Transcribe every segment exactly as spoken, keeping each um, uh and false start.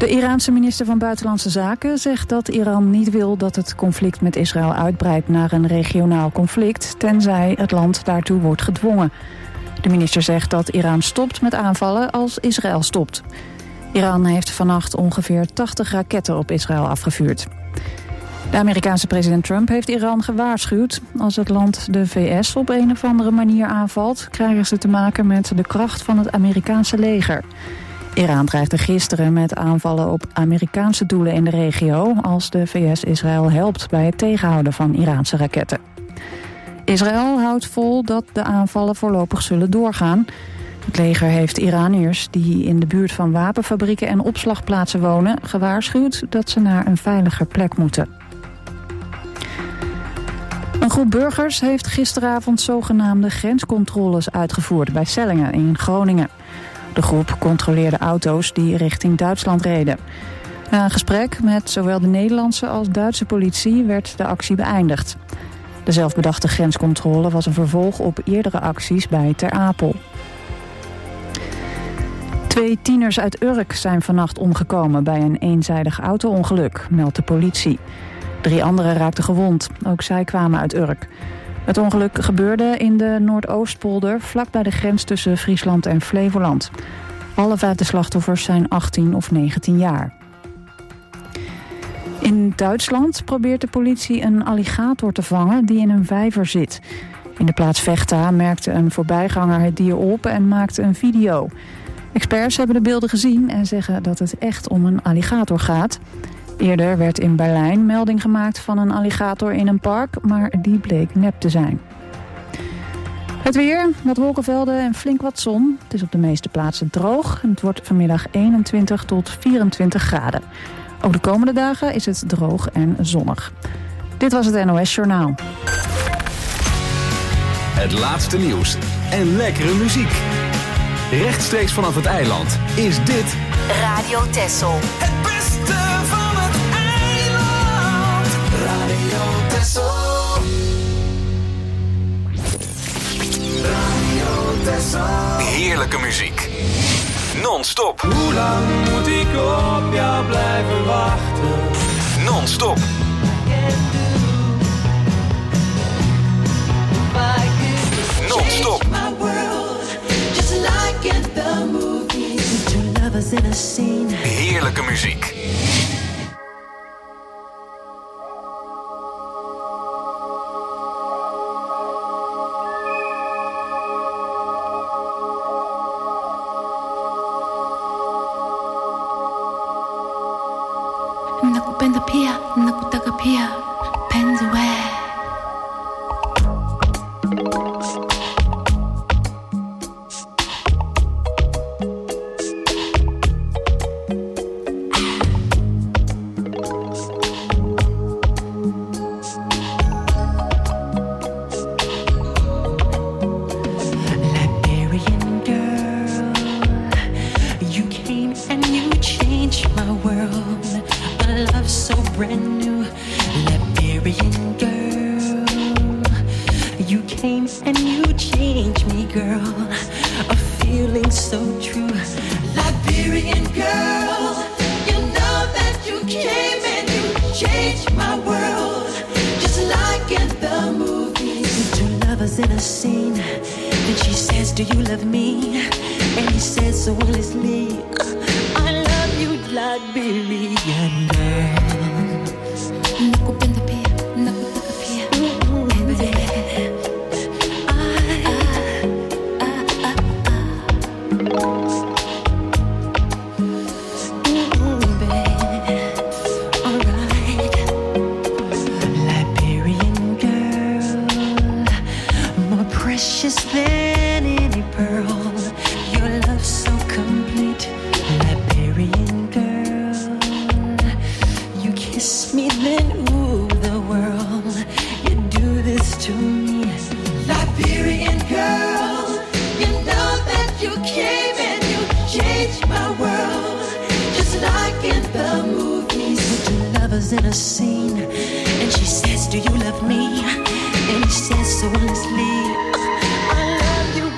De Iraanse minister van Buitenlandse Zaken zegt dat Iran niet wil dat het conflict met Israël uitbreidt naar een regionaal conflict, tenzij het land daartoe wordt gedwongen. De minister zegt dat Iran stopt met aanvallen als Israël stopt. Iran heeft vannacht ongeveer tachtig raketten op Israël afgevuurd. De Amerikaanse president Trump heeft Iran gewaarschuwd. Als het land de V S op een of andere manier aanvalt, krijgen ze te maken met de kracht van het Amerikaanse leger. Iran dreigde gisteren met aanvallen op Amerikaanse doelen in de regio als de V S Israël helpt bij het tegenhouden van Iraanse raketten. Israël houdt vol dat de aanvallen voorlopig zullen doorgaan. Het leger heeft Iraniërs die in de buurt van wapenfabrieken en opslagplaatsen wonen gewaarschuwd dat ze naar een veiliger plek moeten. Een groep burgers heeft gisteravond zogenaamde grenscontroles uitgevoerd bij Sellingen in Groningen. De groep controleerde auto's die richting Duitsland reden. Na een gesprek met zowel de Nederlandse als Duitse politie werd de actie beëindigd. De zelfbedachte grenscontrole was een vervolg op eerdere acties bij Ter Apel. Twee tieners uit Urk zijn vannacht omgekomen bij een eenzijdig auto-ongeluk, meldt de politie. Drie anderen raakten gewond, ook zij kwamen uit Urk. Het ongeluk gebeurde in de Noordoostpolder, vlak bij de grens tussen Friesland en Flevoland. Alle vijf de slachtoffers zijn achttien of negentien jaar. In Duitsland probeert de politie een alligator te vangen die in een vijver zit. In de plaats Vechta merkte een voorbijganger het dier op en maakte een video. Experts hebben de beelden gezien en zeggen dat het echt om een alligator gaat. Eerder werd in Berlijn melding gemaakt van een alligator in een park, maar die bleek nep te zijn. Het weer, wat wolkenvelden en flink wat zon. Het is op de meeste plaatsen droog en het wordt vanmiddag eenentwintig tot vierentwintig graden. Ook de komende dagen is het droog en zonnig. Dit was het N O S Journaal. Het laatste nieuws en lekkere muziek. Rechtstreeks vanaf het eiland is dit Radio Texel. Het beste van het eiland. Radio Texel. Radio Texel. heerlijke muziek. Non-stop. Hoe lang moet ik op jou blijven wachten? Non-stop. Non-stop. Heerlijke muziek. Nakupenda pia, nakutaka pia, penzi we.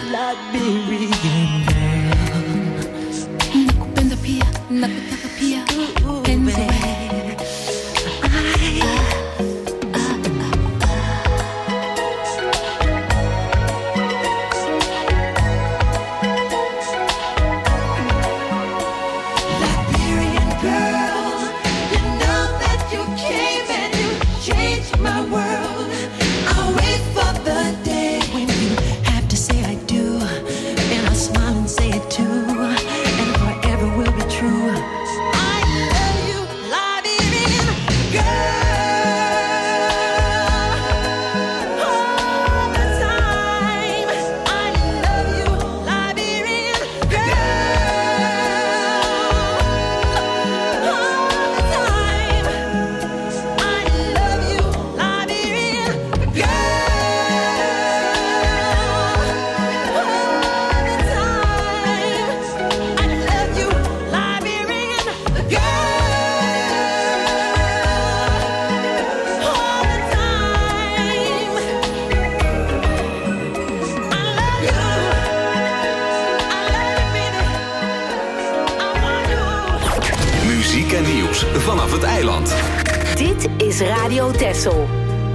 Nakupenda pia, nakutaka pia. vanaf het eiland. Dit is Radio Texel.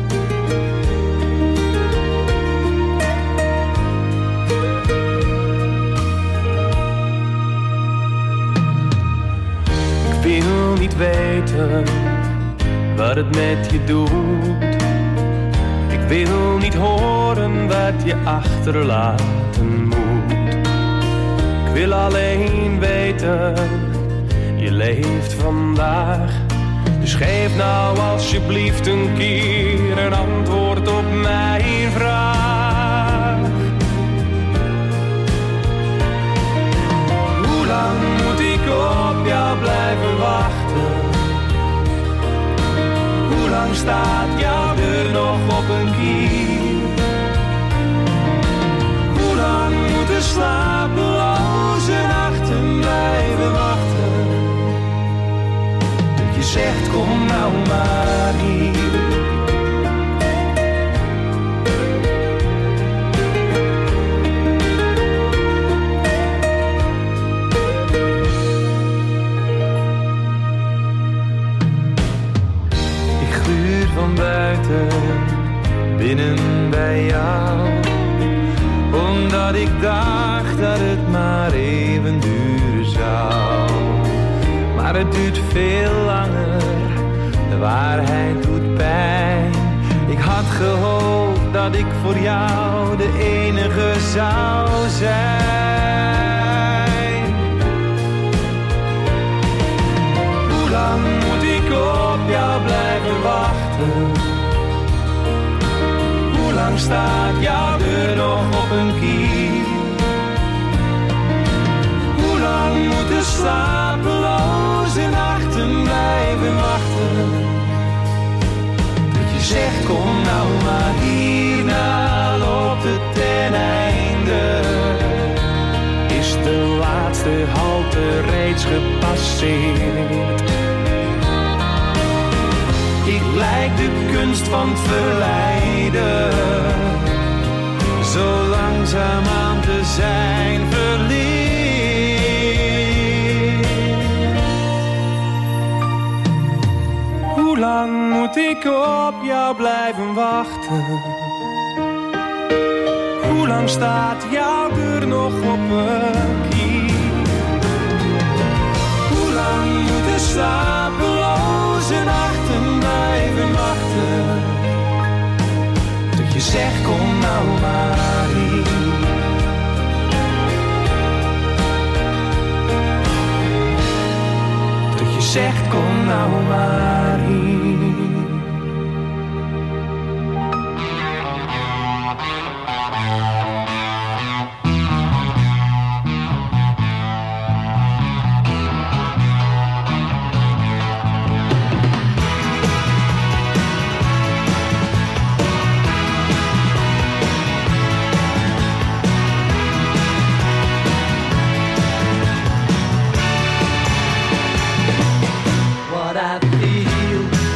Ik wil niet weten wat het met je doet. Ik wil niet horen wat je achterlaten moet. Ik wil alleen weten, je leeft vandaag. Dus geef nou alsjeblieft een keer een antwoord op mijn vraag. Hoe lang moet ik op jou blijven wachten? Hoe lang staat jouw deur nog op een kier? Hoe lang moeten slapeloze nachten blijven wachten? Dat je zegt kom nou maar hier. Van buiten, binnen bij jou. Omdat ik dacht dat het maar even duren zou. Maar het duurt veel langer, de waarheid doet pijn. Ik had gehoopt dat ik voor jou de enige zou zijn. Hoe lang moet ik op jou blijven wachten? Hoe lang staat jouw deur nog op een kier? Hoe lang moeten slapeloze nachten blijven wachten? Dat je zegt kom nou maar hierna op het ten einde. Is de laatste halte reeds gepasseerd? Ik lijk de kunst van het verleiden, zo langzaam aan te zijn verleerd. Hoe lang moet ik op jou blijven wachten? Hoe lang staat jouw deur nog op een kier? Hoe lang moeten slapeloze nachten blijven wachten? Dat je zegt kom nou maar hier. Dat je zegt kom nou maar hier. What I feel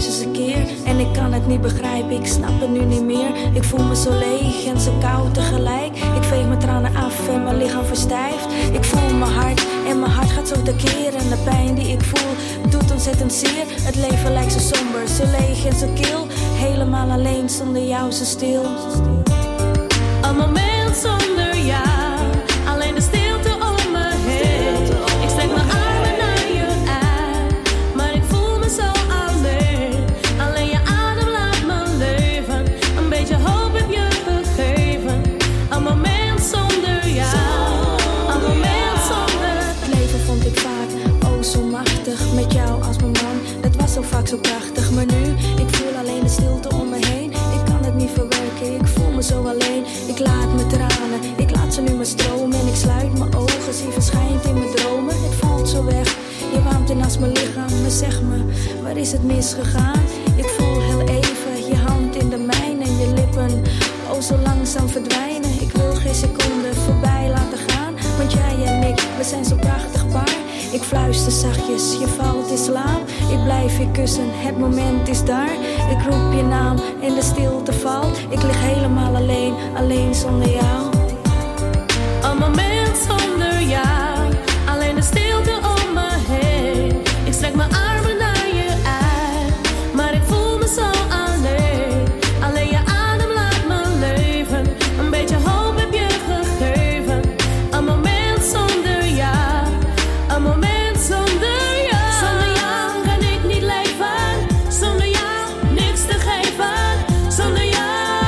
duizendste keer. En ik kan het niet begrijpen, ik snap het nu niet meer. Ik voel me zo leeg en zo koud tegelijk. Ik veeg mijn tranen af en mijn lichaam verstijft. Ik voel mijn hart en mijn hart gaat zo tekeer. En de pijn die ik voel doet ontzettend zeer. Het leven lijkt zo somber, zo leeg en zo kil. Helemaal alleen, zonder jou zo stil. Een moment zonder jou, alleen de stilte om me heen. Ik strek mijn armen naar je uit, maar ik voel me zo alleen. Alleen je adem laat me leven, een beetje hoop heb je gegeven. Een moment zonder jou, een moment zonder. Het leven vond ik vaak, oh zo machtig. Met jou als mijn man, dat was zo vaak zo prachtig. Maar nu, ik voel alleen de stilte om me heen. Ik kan het niet verwerken, ik voel me zo alleen. Ik laat mijn tranen, ik laat ze nu maar stromen. En ik sluit mijn ogen, zie verschijnt in mijn dromen. Het voelt zo weg, je warmt in als mijn lichaam. Maar zeg me, waar is het misgegaan? Ik voel heel even je hand in de mijne en je lippen, oh zo langzaam verdwijnen. Ik wil geen seconde voorbij laten gaan, want jij en ik, we zijn zo prachtig paar. Ik fluister zachtjes, je valt in slaap. Ik blijf je kussen, het moment is daar. Ik roep je naam en de stilte valt. Ik lig helemaal alleen, alleen zonder jou. Een moment zonder jou, alleen de stilte om me heen. Ik strek mijn armen naar je uit, maar ik voel me zo alleen. Alleen je adem laat me leven, een beetje hoop heb je gegeven. Een moment zonder jou, een moment zonder jou. Zonder jou kan ik niet leven, zonder jou niks te geven. Zonder jou,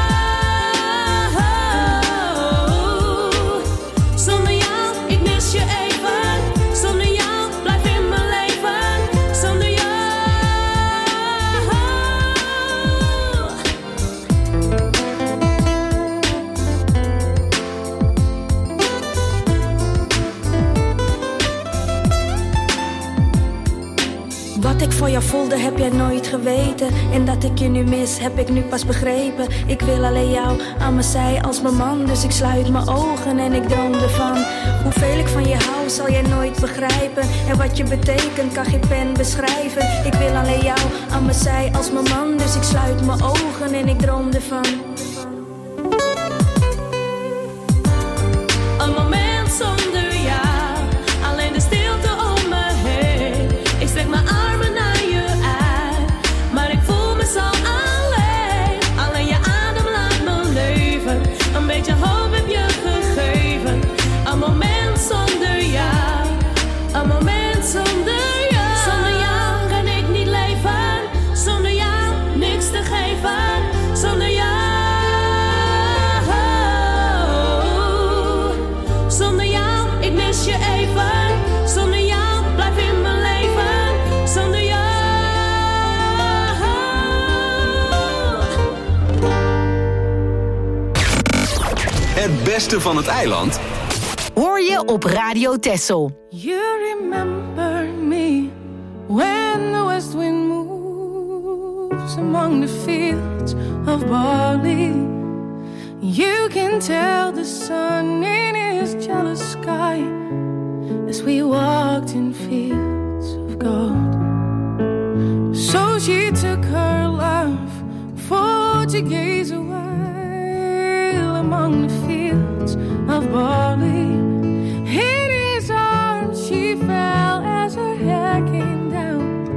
zonder jou, ik mis je even. Zonder jou, blijf in mijn leven. Zonder jou. Wat ik voor jou voelde, heb jij nooit geweten. En dat ik je nu mis, heb ik nu pas begrepen. Ik wil alleen jou aan mijn zij als mijn man. Dus ik sluit mijn ogen en ik droom ervan. Hoeveel ik van je hou, zal jij nooit begrijpen. En wat je betekent, kan geen pen beschrijven. Ik wil alleen jou aan mijn zij als mijn man. Dus ik sluit mijn ogen en ik droom ervan. Een moment zonder jou, alleen de stilte om me heen. Ik strek mijn armen naar je uit, maar ik voel me zo alleen. Alleen je adem laat me leven, een beetje hoop heb je gegeven. Een moment zonder jou, een moment zonder jou. Zonder jou kan ik niet leven, zonder jou niks te geven. Zonder jou, zonder jou, ik mis je even. Zonder jou, blijf in mijn leven. Zonder jou. Het beste van het eiland Hoor je op Radio Texel. You remember me when the west wind moves among the fields of barley. You can tell the sun in his jealous sky as we walked in fields of gold. So she took her love for to gaze a while among the fields of barley. In his arms she fell as her hair came down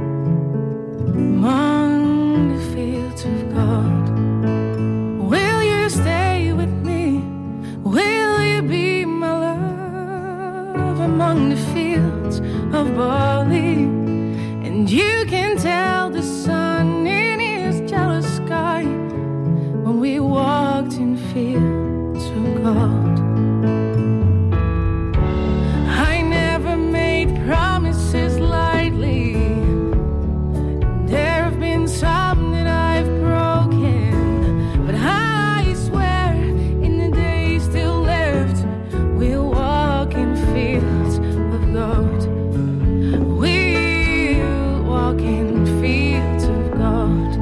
among the fields of gold. Will you stay with me? Will you be my love among the fields of barley? And you can tell the sun in his jealous sky when we walked in fields of gold. I never made promises lightly. There have been some that I've broken, but I swear in the days still left we'll walk in fields of gold. We'll walk in fields of gold.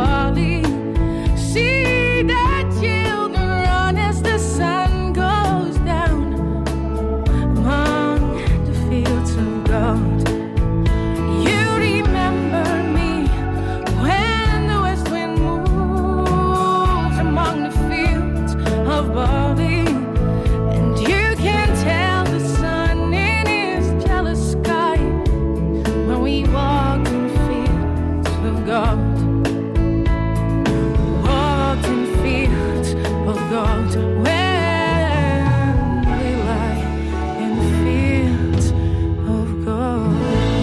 barley. See the children run as the sun goes down among the fields of gold. You remember me when the west wind moves among the fields of barley, and you can tell the sun in his jealous sky when we walk in fields of gold. Walked in fields of gold when we lie in fields of gold.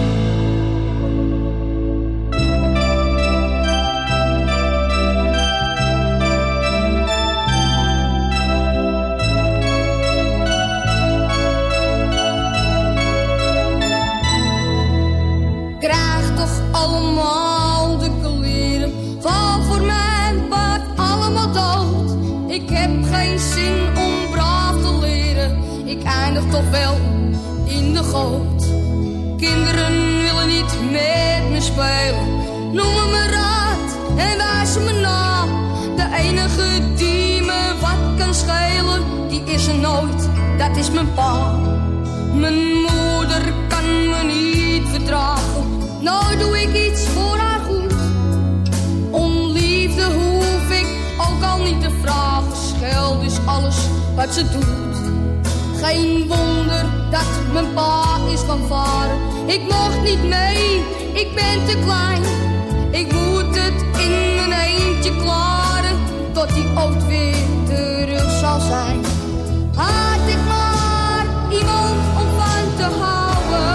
Krijg toch allemaal de kleren, val voor mijn paard allemaal dood. Ik heb geen zin om braaf te leren, ik eindig toch wel in de goot. Kinderen willen niet met me spelen, noemen me raad en wijzen me na. De enige die me wat kan schelen, die is er nooit, dat is mijn pa. Mijn moeder kan me niet verdragen, nou doe ik iets voor haar goed. Om liefde hoef ik ook al niet te vragen, scheld is alles wat ze doet. Geen wonder dat mijn pa is gaan varen, ik mocht niet mee, ik ben te klein. Ik moet het in mijn eentje klaren, tot die ooit weer terug zal zijn. Had ik maar iemand om van te houden,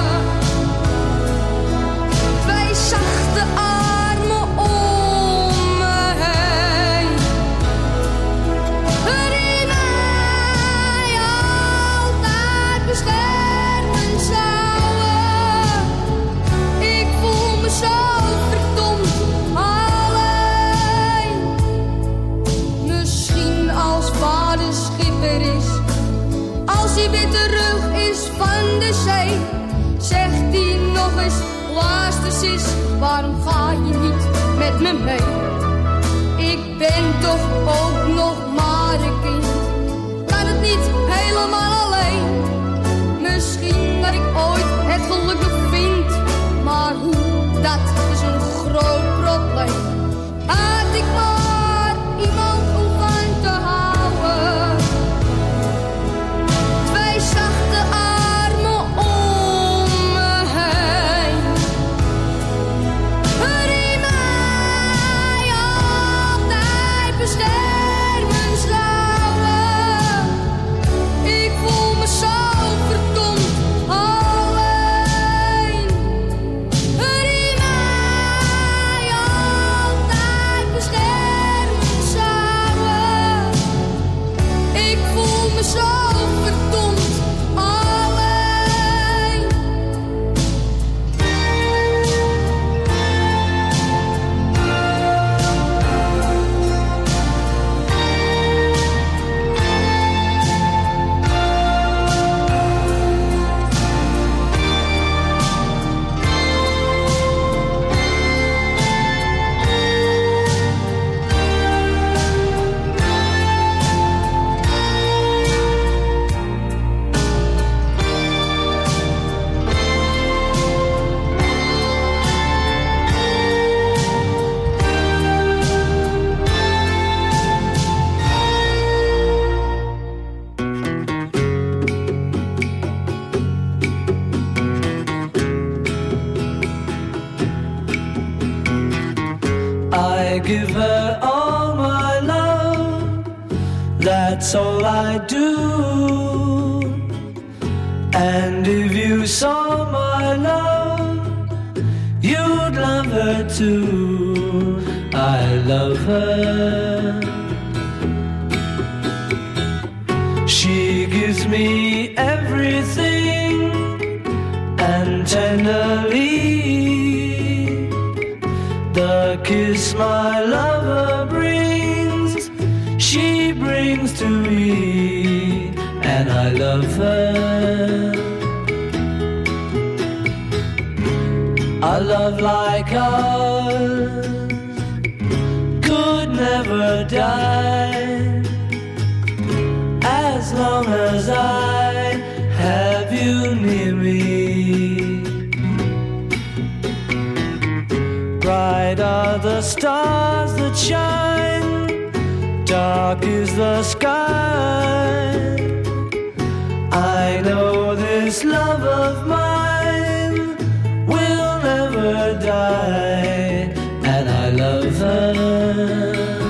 twee zachte armen om me heen, die mij altijd beschermen zouden. Ik voel me zo verdomd alleen. Misschien als vader schipper is, als hij weer terug is van de zee, zegt hij nog eens, luister sis, waarom ga je niet met me mee? Ik ben toch ook nog maar een kind, kan het niet helemaal alleen. Misschien dat ik ooit het geluk nog vind, maar hoe, dat is een groot probleem. Had ik maar iemand om van te houden, twee zachte armen om me heen, die mij altijd beschermen zouden. Ik voel me zo verdomd alleen, die mij altijd beschermen zouden. Ik voel me zo verdomd alleen. I give her all my love, that's all I do. And if you saw my love, you'd love her too. I love her. She gives me everything, and tenderly the kiss my lover brings, she brings to me, and I love her. A love like ours never die. As long as I have you near me. Bright are the stars that shine, dark is the sky. I know this love of mine will never die, and I love her.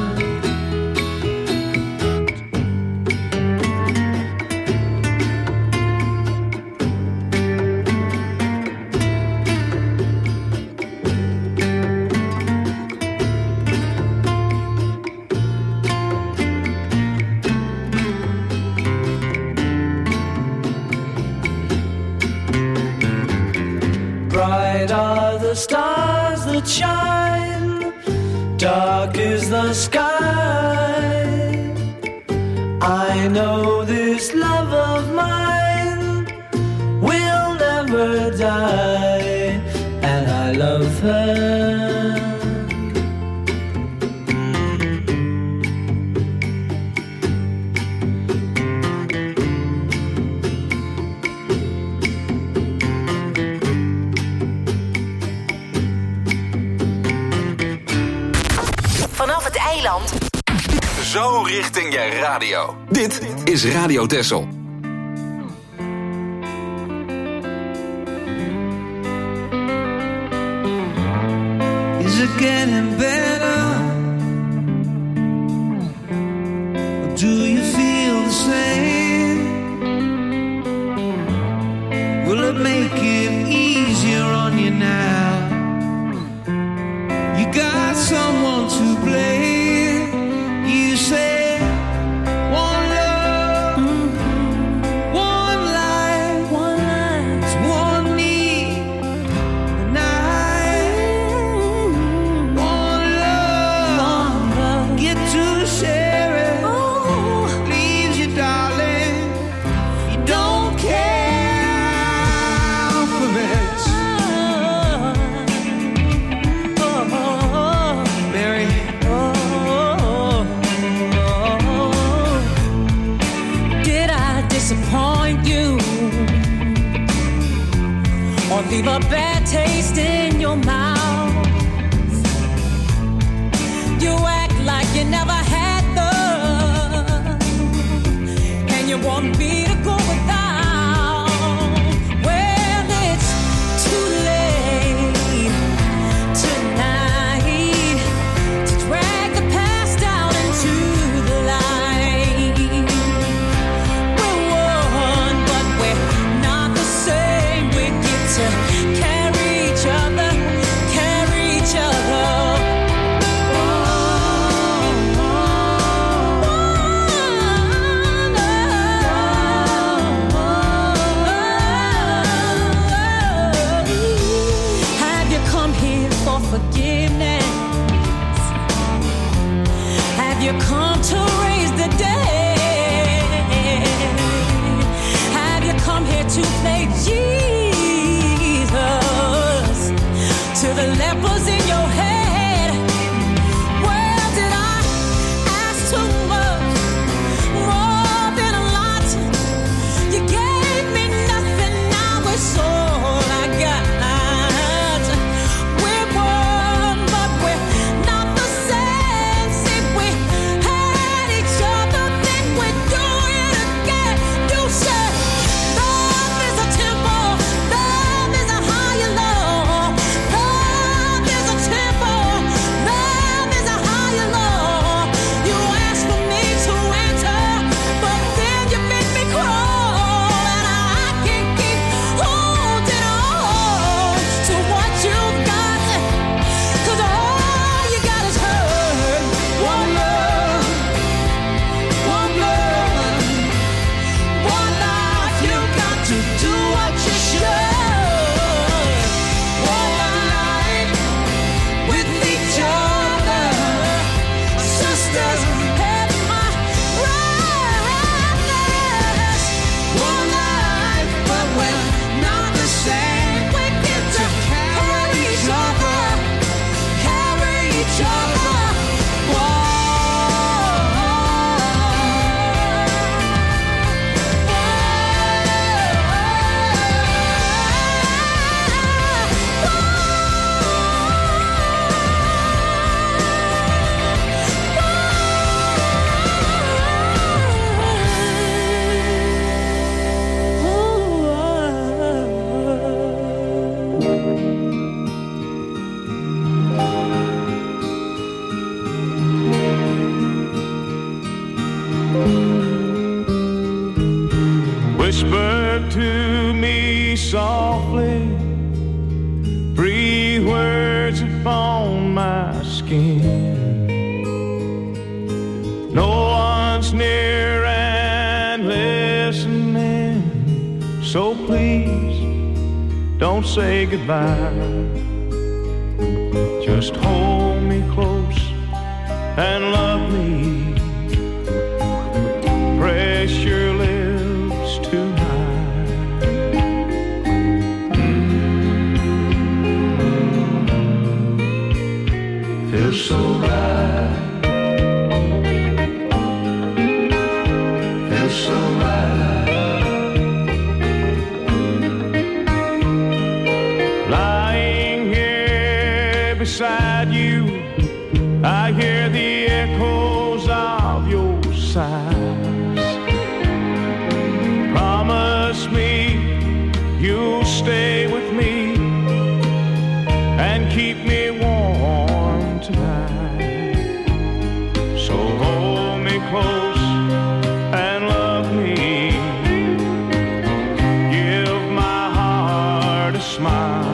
Bright are the stars that shine, dark is the sky. I know this love of mine will never die, and I love her. Vanaf het eiland. Zo richting je radio. Dit is Radio Texel. Is it getting better? Or do you feel the same? Will it make it easier on you now? You got someone to blame. You say one love, mm-hmm. one life, one life, it's one need, and I, mm-hmm. one love, one love, get to share it. Oh. Leaves you, darling. You don't care for this. Mary. Disappoint you or leave a bad taste in your mouth. You act like you never had love, and you want me to go without. Well, it's too late tonight to drag the past down into the light. Carry each other, carry each other. Oh, oh, oh, oh, oh. Have you come here for forgiveness? Have you come to raise the dead? Have you come here to play Jesus? To the lepers in your head. Well, did I ask too much? More than a lot. You gave me nothing, now it's all I got. We're one, but we're not the same. See, we had each other, then we do it again. You said love is a temple. Whisper to me softly, breathe words upon my skin. No one's near and listening, so please don't say goodbye. Just hold me close and love me. Press your lips to mine. Mm-hmm. Feels so right. Feels so right. Lying here beside you, I hear the echoes of your sighs. Promise me you'll stay with me and keep me warm tonight. So hold me close and love me. Give my heart a smile.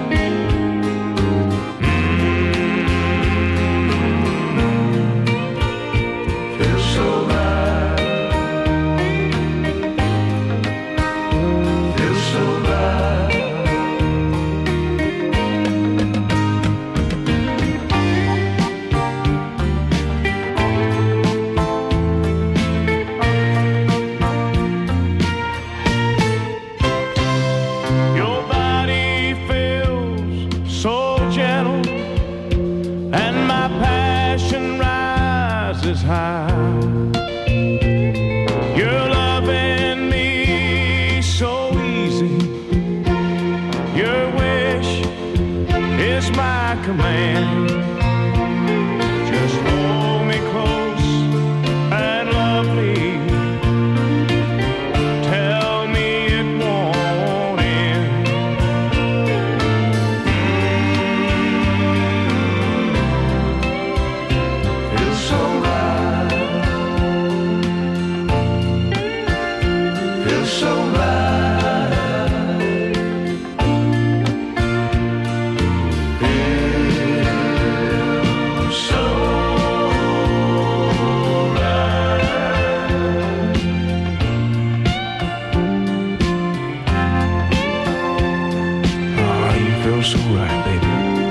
You're loving me so easy. Your wish is my command. Just hold me close and love me. Tell me it won't end. Mm-hmm. Feels so right. So right. Feels so right. Oh, you feel so right, baby.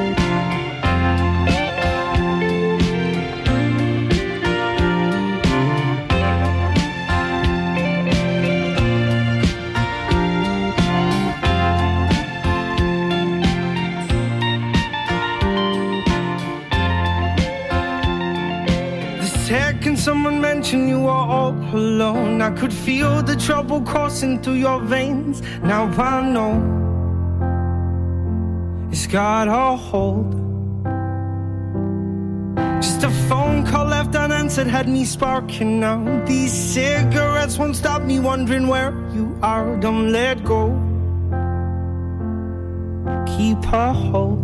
Someone mentioned you were all alone. I could feel the trouble coursing through your veins. Now I know it's got a hold. Just a phone call left unanswered had me sparking now. These cigarettes won't stop me wondering where you are. Don't let go. Keep a hold.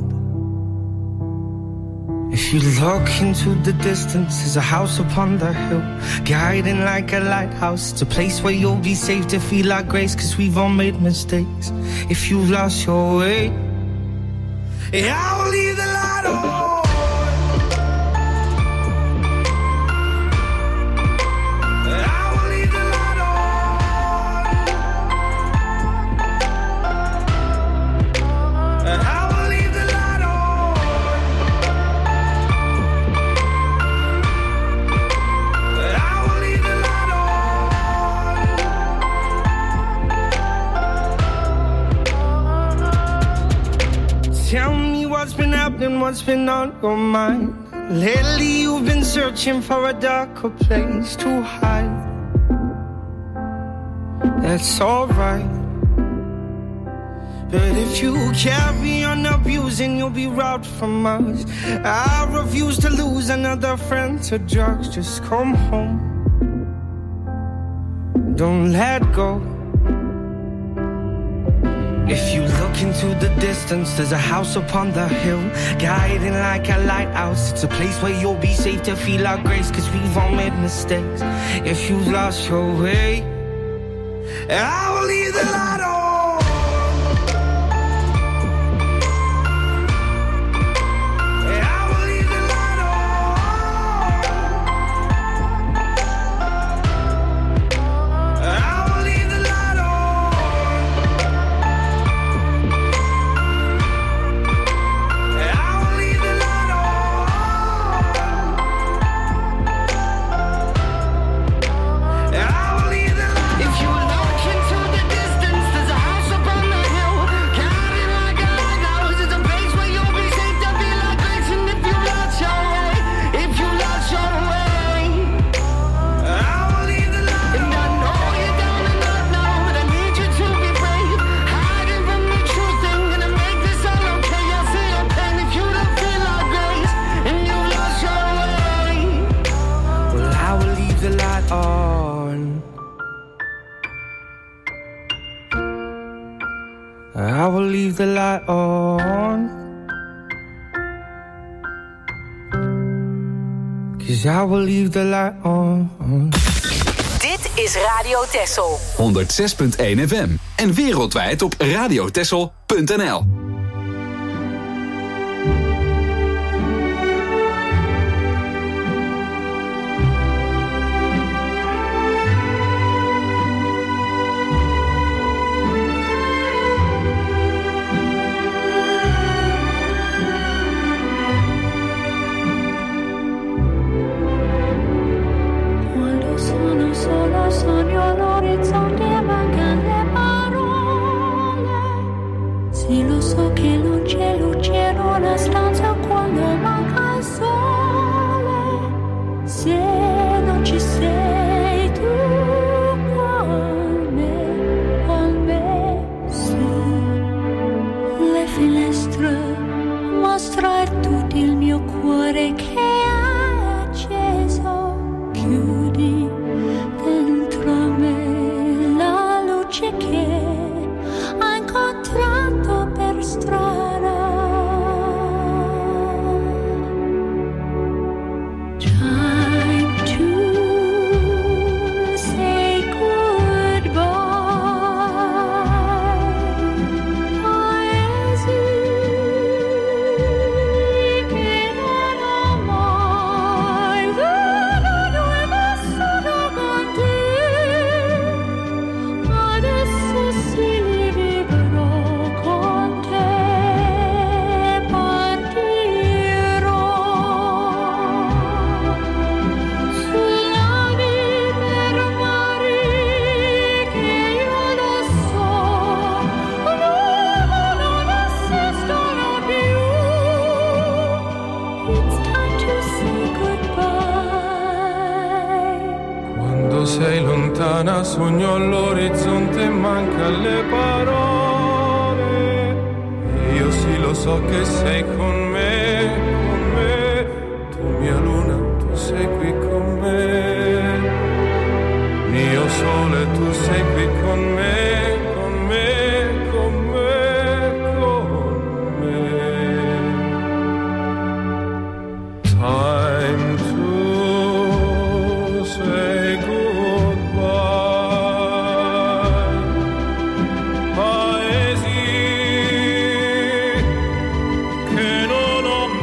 If you look into the distance, there's a house upon the hill, guiding like a lighthouse. It's a place where you'll be safe to feel our grace, cause we've all made mistakes. If you've lost your way, yeah, I'll leave the light on. Tell me what's been happening, what's been on your mind. Lately you've been searching for a darker place to hide. That's alright. But if you carry on abusing, you'll be robbed from us. I refuse to lose another friend to drugs. Just come home. Don't let go. If you look into the distance, there's a house upon the hill, guiding like a lighthouse. It's a place where you'll be safe to feel our grace, cause we've all made mistakes. If you've lost your way, and I will leave the light on. I will leave the light on, 'cause I will leave the light on. Dit is Radio Texel. honderdzes komma één F M en wereldwijd op radiotexel punt n l. Sogno l'orizzonte e mancano le parole. Sì, lo so che non c'è luce in una stanza quando manca il sole. Se non ci sei tu con me, con me, sì. Le finestre mostra tutto il mio cuore che è acceso. Chiudi dentro me la luce che ho incontrato per strada. Time to say goodbye. Paesi che non ho mai veduto e vissuto con te. Adesso sì li vivrò con te. Partirò sulla per mari che io lo so, l'uomo non esistono più. It's time to say goodbye. Quando sei lontana sogno all'orizzonte e manca le parole. E io sì lo so che sei con me, con me. Tu mia luna, tu sei qui con me. Mio sole, tu sei qui con me, con me, con me, con me. Time to say goodbye. Paesi che non ho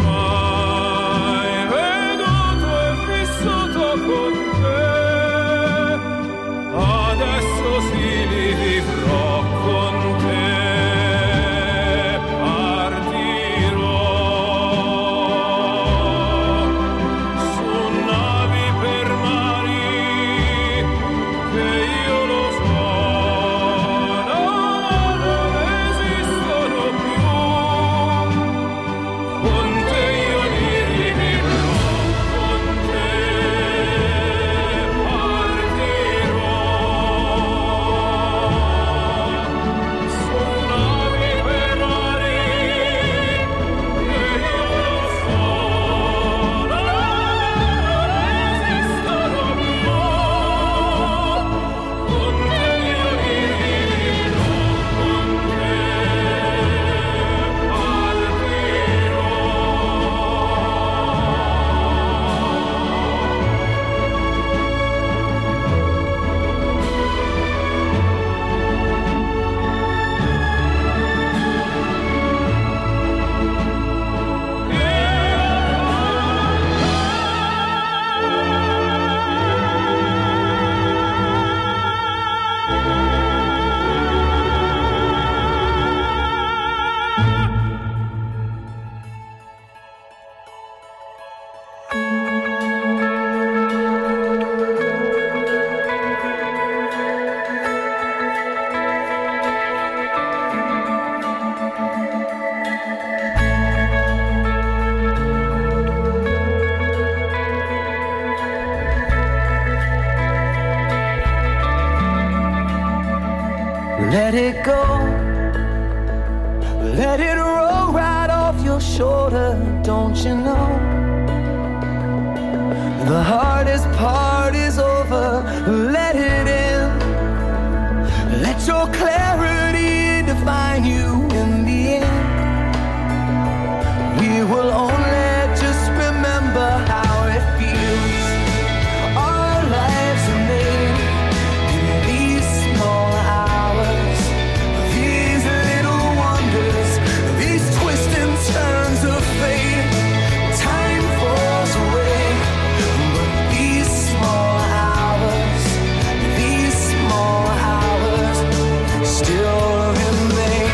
Let it go. Let it roll right off your shoulder, don't you know? The hardest part is over. Let it in. Let your clarity define you in the end. We will only just remember how it feels. Our lives are made in these small hours, these little wonders, these twists and turns of fate. Time falls away, but these small hours, these small hours still remain.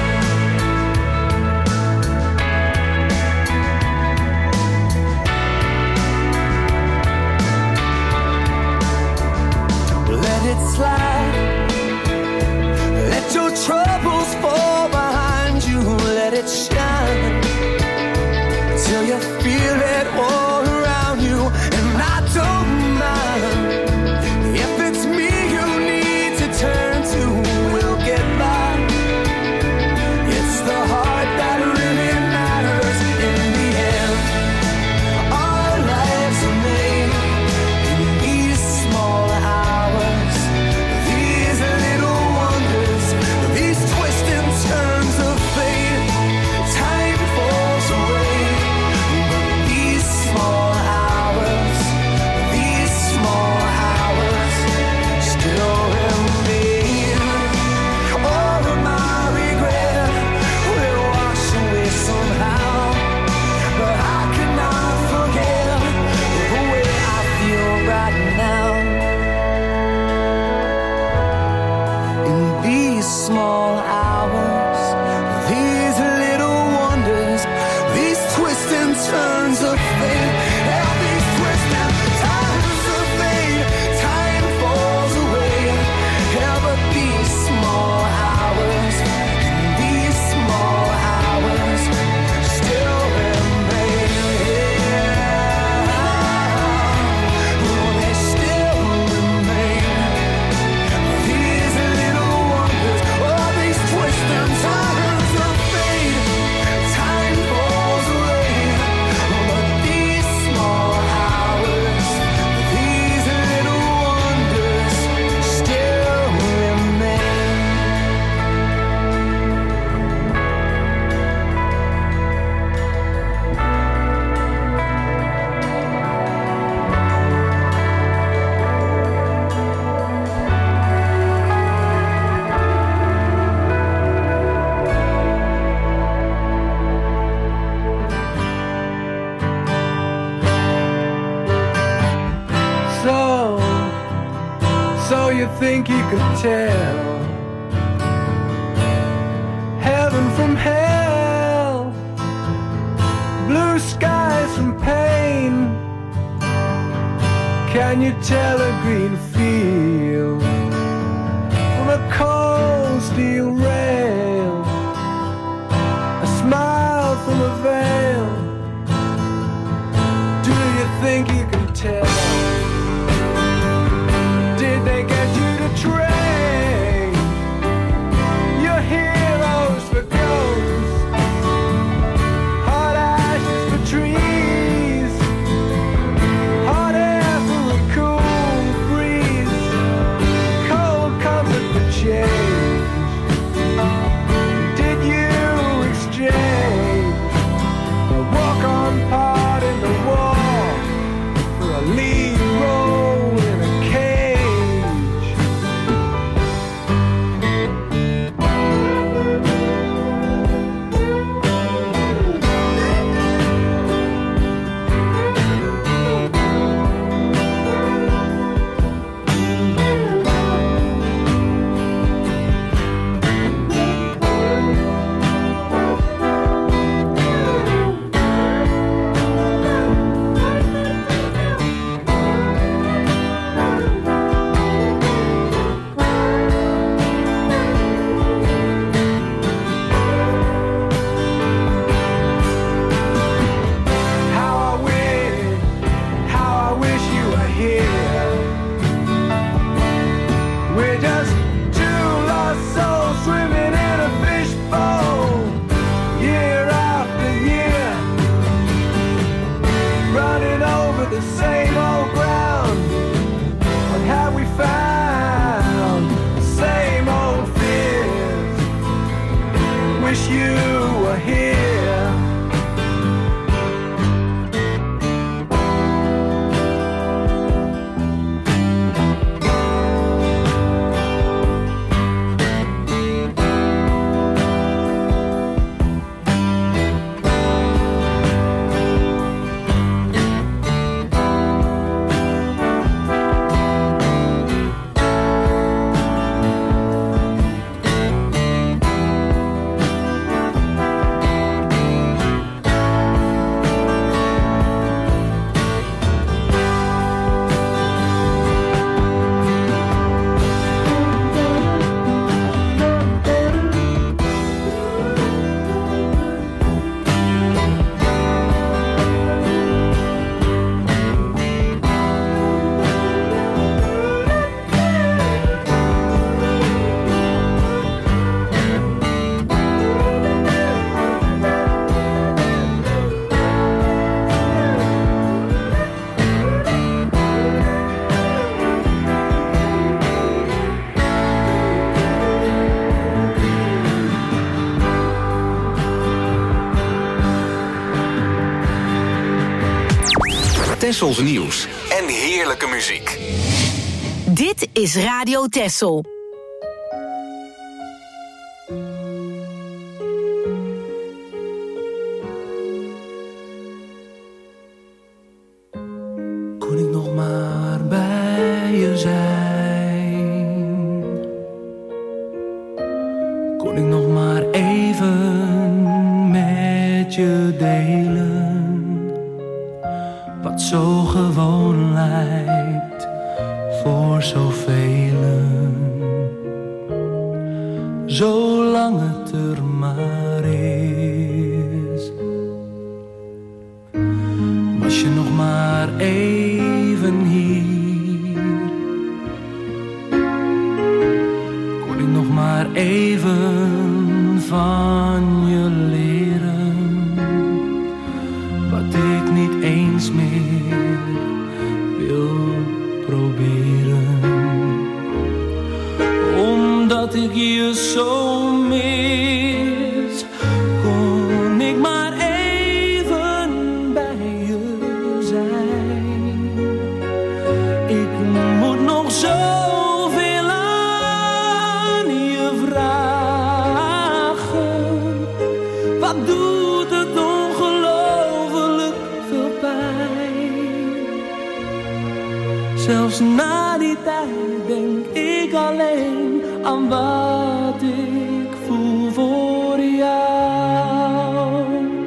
Let it slide. Let your troubles fall behind you. Let it shine till you feel it all around you. And I don't mind if it's me you need to turn to. We'll get by. It's the heart that really matters in the end. Our lives are made in these small hours, these little wonders, these twists and turns of fate. Time falls away, but these small hours, these small hours still remain. All of my regret will wash away somehow, but I cannot forget the way I feel right now. In these small hours, these little wonders, these twists and turns of fate, yeah, these twists and turns of fate. Time falls away, yeah, but these small hours, these small hours still remain. Oh, they still remain. These little wonders, all these twists and turns of fate. Time falls away, but these small hours, these little wonders still remain. So, so you think you could tell heaven from hell, blue skies from pain? Can you tell a green field from a cold steel rail, a smile from a veil? Do you think you can tell? Did they get you to train your heroes for ghosts, hot ashes for trees, hot air for a cool breeze, cold comfort for change? Did you exchange a walk-on part in the war for a lead same old ground? Or have we found the same old fears? Wish you were here. Tessels nieuws en heerlijke muziek. Dit is Radio Tessel. Kon ik nog maar bij je zijn? Kon ik nog maar even met je delen? Wat zo gewoon lijkt voor zoveel. Zolang het er maar is. Was je nog maar even hier? Kon ik nog maar even van je leren? Wat ik niet eens meer wil proberen. Omdat ik je zo mis, kon ik maar even bij je zijn. Ik moet nog zoveel aan je vragen. Wat doet het ongelooflijk veel pijn. Zelfs na die tijd denk ik alleen aan wat ik voel voor jou.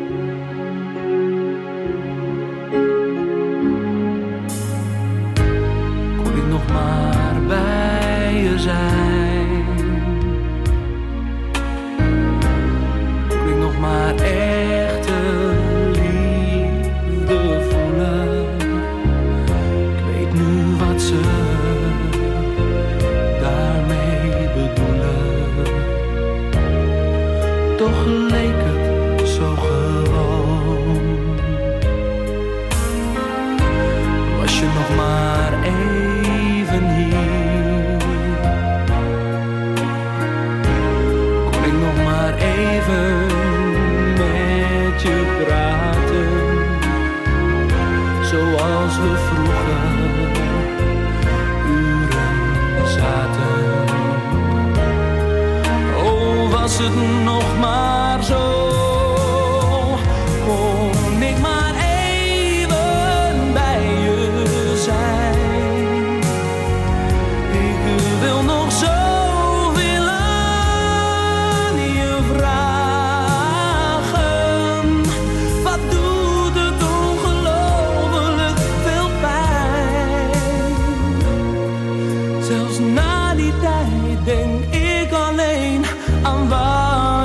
Kon ik nog maar bij je zijn? Kon ik nog maar echte liefde voelen? Ik weet nu wat ze daarmee bedoelen. Toch leek het zo gewoon. Was je nog maar even hier? Kon ik nog maar even met je praten? Zoals we vroeger uren zaten. Oh, was het nog maar zo. Kon ik maar even bij je zijn. Ik wil nog zoveel aan je vragen. Wat doet het ongelooflijk veel pijn. Zelfs na die tijd denk ik alleen aan waar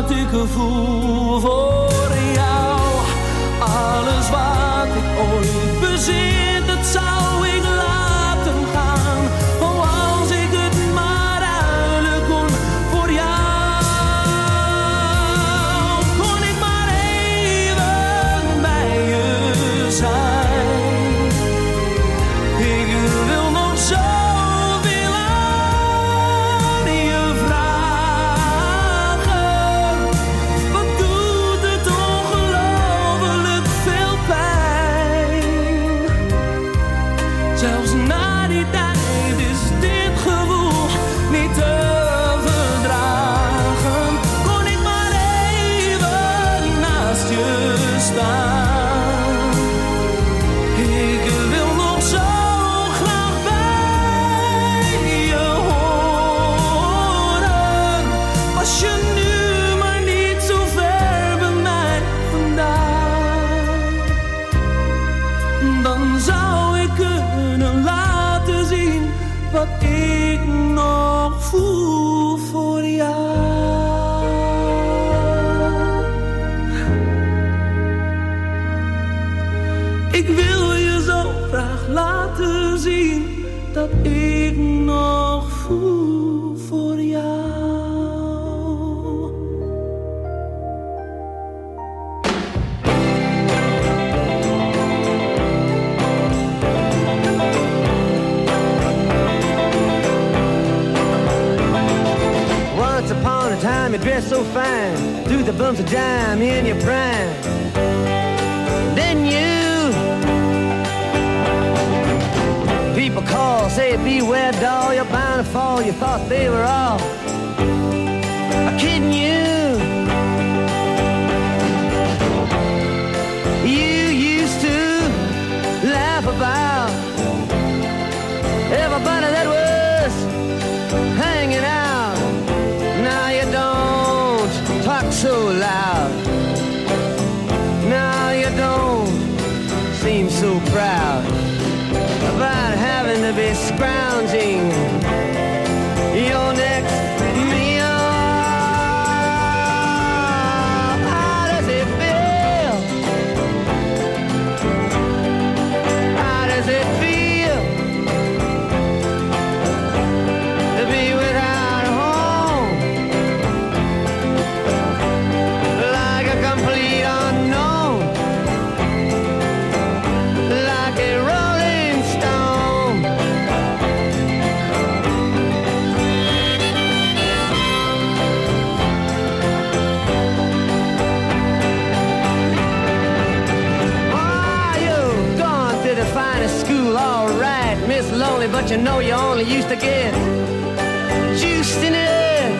wil nog zoveel aan je vragen. Wat doet het ongelooflijk veel pijn. Zelfs na die tijd is dit gevoel niet te verdragen. Kon ik maar even naast je staan. Ik wil nog zo graag bij je horen. Was je nu maar niet zo ver bij mij vandaan. Dan zou ik kunnen laten zien wat ik nog voel voor jou. Ik wil je zo graag laten zien dat ik nog voel voor jou. Once upon a time you dressed so fine, threw the bumps of dime in your prime. Then you people call, say beware doll, you're bound to fall. You thought they were all kidding you. You used to laugh about everybody that was hanging out. Now you don't talk so loud. Now you don't seem so proud about having to be scrounging your next meal. How does it feel? How does it feel to be without a home? Like a complete unknown, like a rolling stone. Oh, you've gone to the finest school, all right, Miss Lonely, but you know you only used to get juiced in it.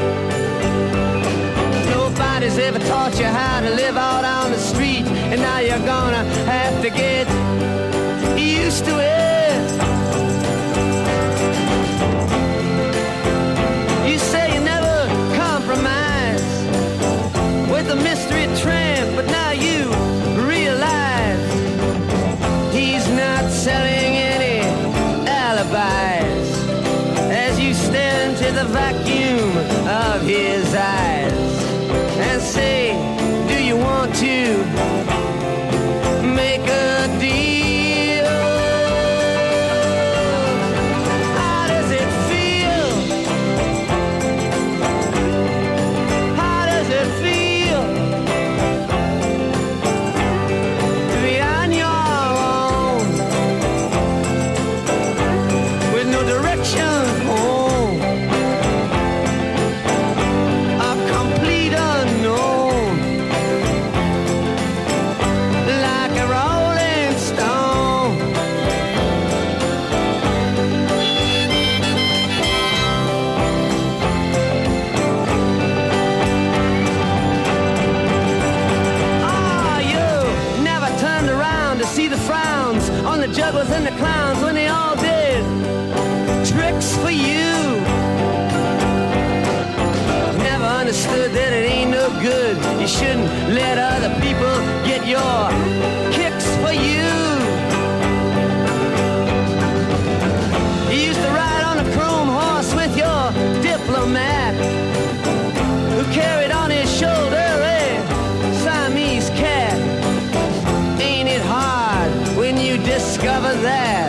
Nobody's ever taught you how to live out on the street, and now you're gonna have to get used to it. You say you never compromise with a mystery tramp, but now you realize he's not selling any alibis as you stare into the vacuum of his eyes and say, do you want to make a deal? How does it feel? How does it feel to be on your own with no direction home? A complete unknown, like a rolling stone. Ah, you never turned around to see the frowns on the jugglers and the clowns when they all did tricks for you. Never understood that it ain't no good. You shouldn't let other people get your kicks for you. You used to ride on a chrome horse with your diplomat, who carried on his shoulder a Siamese cat. Ain't it hard when you discover that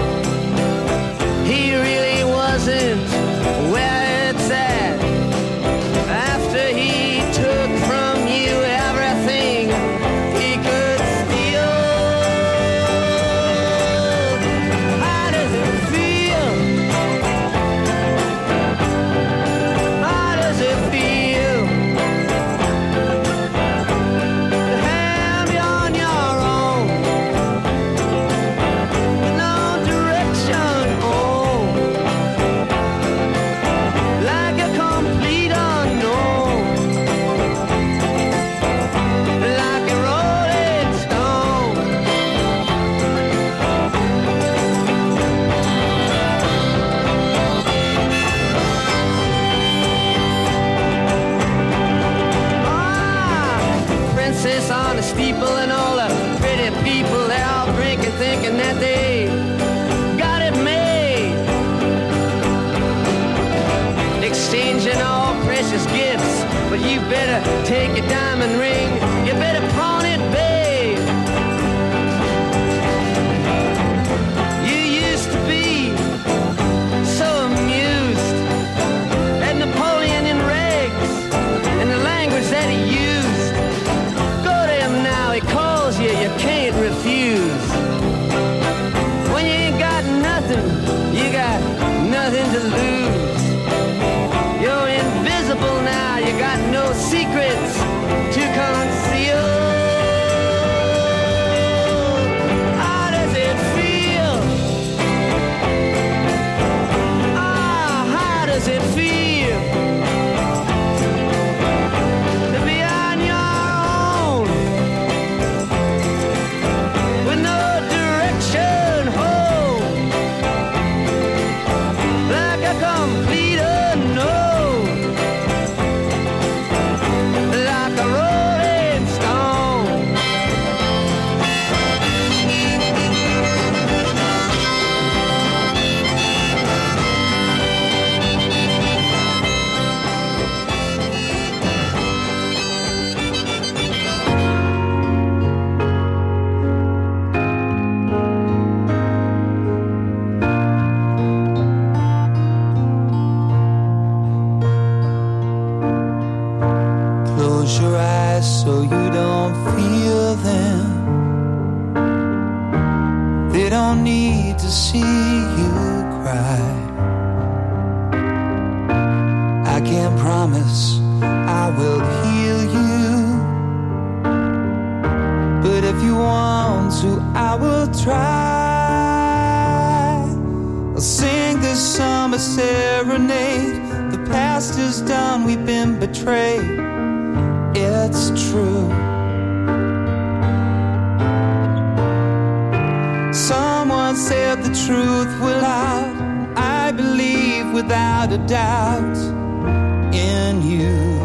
he really wasn't where it's at? After he took from you everything he could steal. How does but you better take your diamond ring. You better pawn it, babe. You used to be so amused at Napoleon in rags and the language that he used. Go to him now, he calls you, you can't refuse. When you ain't got nothing, you got nothing to lose. You're invisible now, you got no secrets to conceal. How does it feel? Ah, how does it feel to be on your own with no direction home, like a complete unknown, like a rolling stone. Close your eyes so you don't feel them. They don't need to see you cry. I can't promise I will heal you, but if you want to, I will try. I'll sing this summer serenade. The past is done, we've been betrayed. It's true. Someone said the truth will out. I believe without a doubt in you.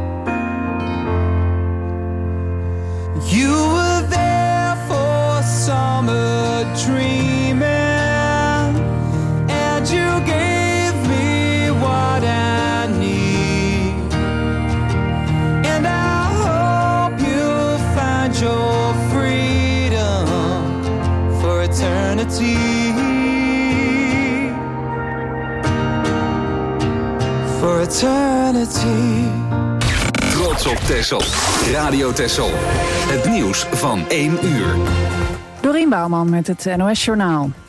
You were there for summer dreaming, and you gave me what I need. And I hope you'll find your freedom for eternity. For eternity. Trots op Texel. Radio Texel. Het nieuws van één uur. Dorien Bouwman met het N O S Journaal.